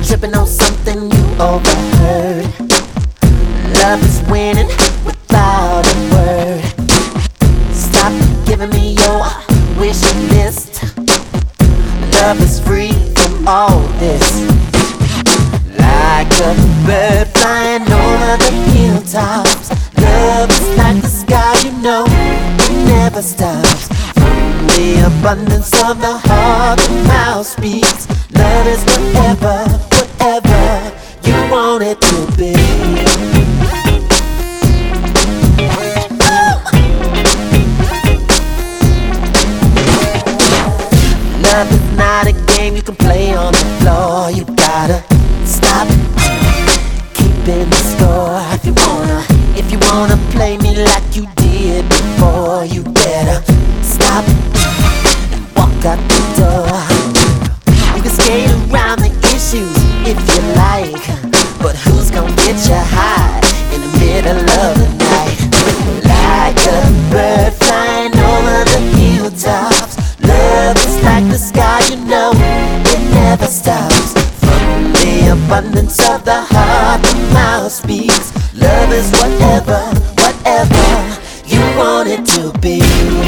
tripping on something you overheard. Love is winning without a word. Stop giving me your wish list. Love is free from all this. Like a bird flying over the hilltops. Love is like the sky, you know, it never stops. From the abundance of the heart, the mouth speaks. Love is whatever, whatever you want it to be. Love is not a game you can play on the floor. You gotta stop keeping the score. If you wanna play me like you did before, you better stop and walk out the door. You can skate around the issues if you like, but who's gonna get you high in the middle of the night? Like a bird flying over the hilltops. Love is like the sky, you know, it never stops. From the abundance of the heart, the mouth speaks. Love is whatever, whatever you want it to be.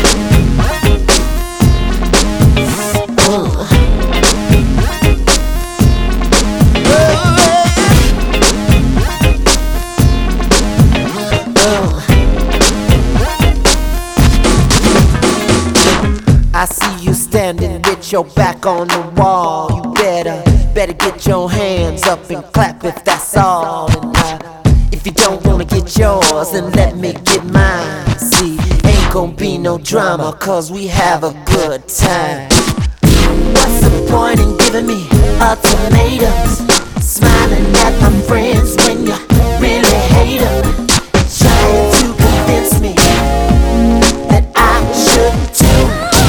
I see you standing with your back on the wall. You better get your hands up and clap if that's all. And if you don't wanna get yours, then let me get mine. See, ain't gon' be no drama, cause we have a good time. What's the point in giving me ultimatums? Smiling at my friends when you really hate them. Trying to convince me that I should too.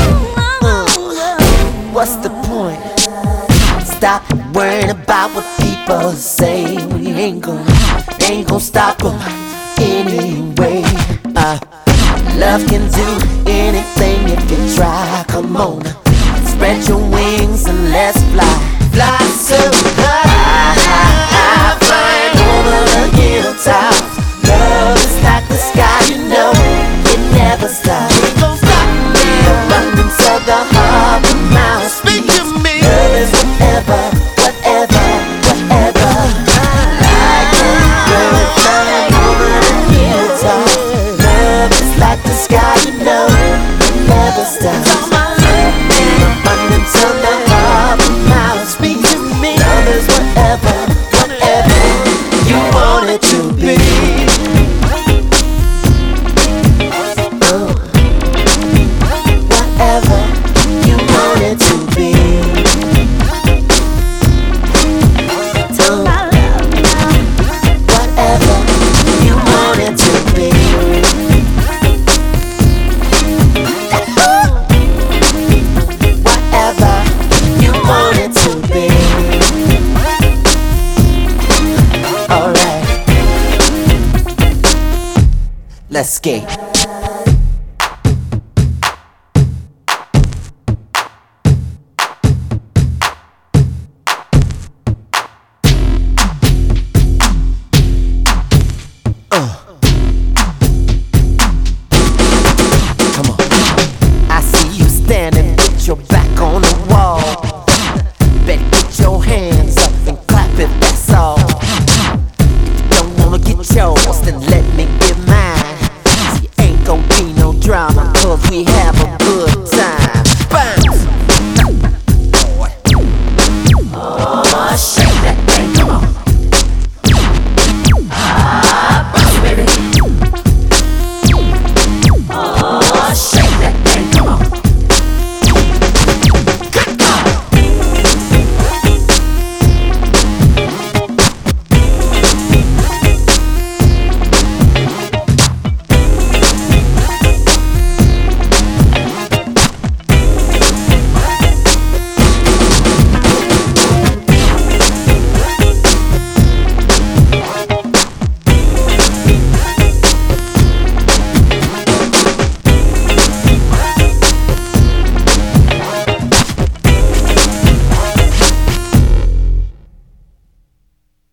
What's the point? Stop worrying about what people say. We ain't gon' stop them anyway. Love can do anything if you try. Come on, spread your wings and let's fly. Fly so high, flying over the hilltops. Love is like the sky, you know, it never stops. It gon' stop the abundance of the heart, the mouth speak to me. Love is whatever, whatever, whatever. Like a bird flying over the hilltops. Love is like the sky, you know, it never stops. The abundance of the heart, the mouth speak to me. Love is whatever, whatever you want it to be. Whatever you want it to be. Whatever you want it to be. Whatever you want it to be. Alright, let's skate.